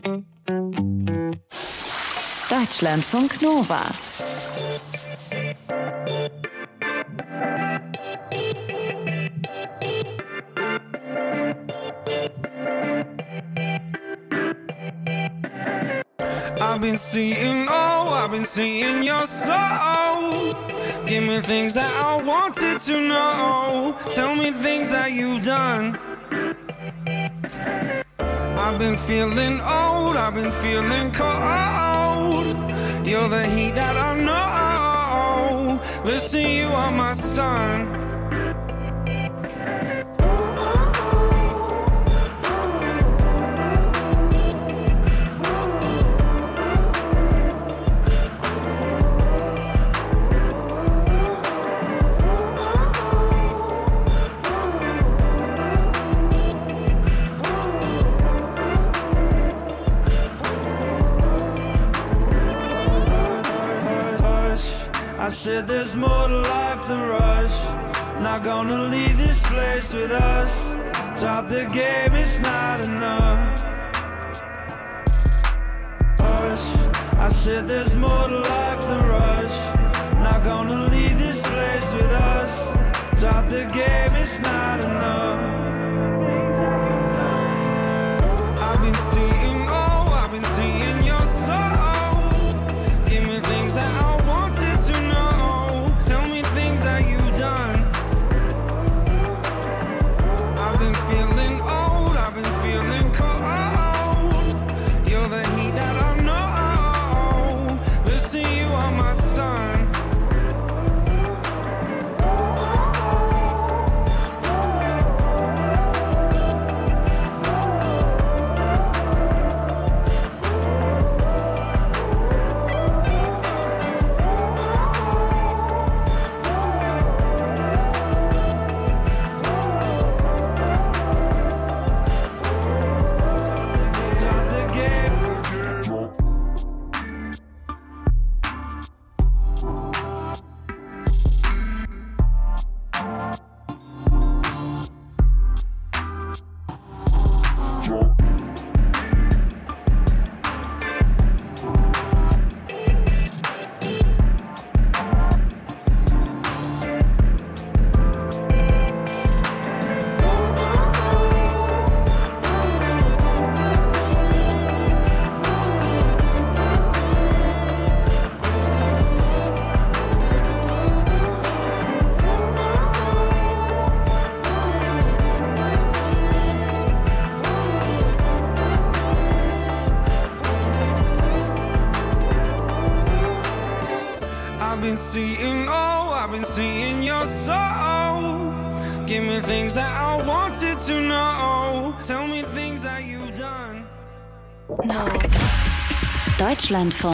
Deutschlandfunk Nova. I've been seeing your soul. Give me things that I wanted to know. Tell me things that you've done. I've been feeling old, I've been feeling cold. You're the heat that I know. Listen, you are my sun. I said there's more to life than rush. Not gonna leave this place with us. Drop the game, it's not enough. Hush. I said there's more to life than rush. Not gonna leave this place with us. Drop the game, it's not enough. I've been seeing your soul. Give me things that I wanted to know. Tell me things that you've done. I've been feeling old, I've been feeling cold. You're the heat that I know. Listen, you are my sun. I've been seeing your soul. Give me things that I wanted to know. Tell me things that you've done. No. Deutschlandfunk